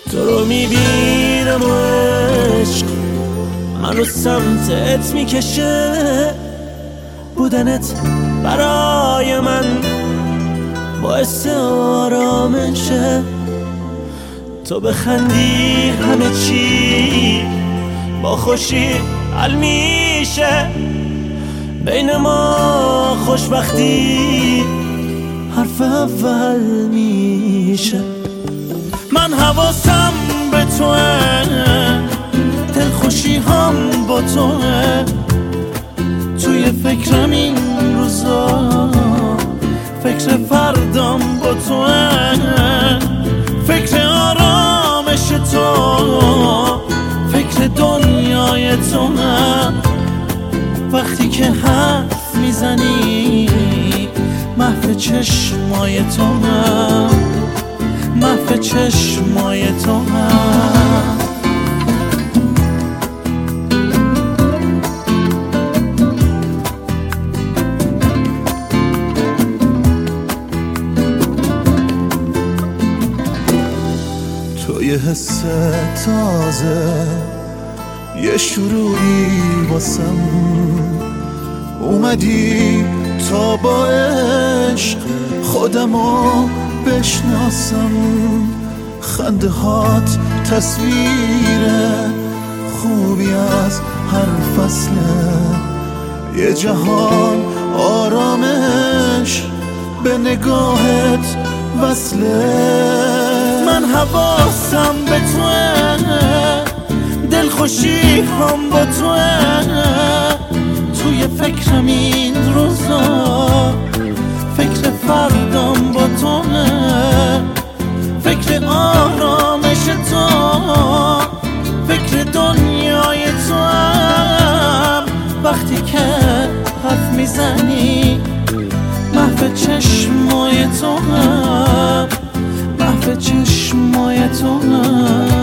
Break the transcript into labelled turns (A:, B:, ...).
A: تو رو میبینم و عشق من رو سمتت میکشه، بودنت برای من باعث آرامشه. تو بخندی همه چی با خوشی حل میشه، بین ما خوشبختی حرف اول میشه. من حواسم به توه، دلخوشی هم با توه، توی فکرم این روزا، فکر فردام با توه، فکر آرامش تو، فکر دنیای توه. وقتی که حرف میزنی محو چشمای توه، محو چشمای توه.
B: تو یه حس تازه، یه شروعی واسم، اومدی تا با عشق خودمو بشناسم. خنده هات تصویر خوبی از هر فصله، یه جهان آرامش به نگاهت وصله.
A: من حواسم به توه، دلخوشی هم با توه، توی فکرم این روزا، فکر فردام با توه، فکر آرامش تو، فکر دنیای تو هم. وقتی که حرف میزنی محو چشمای تو هم، محو چشمای تو هم.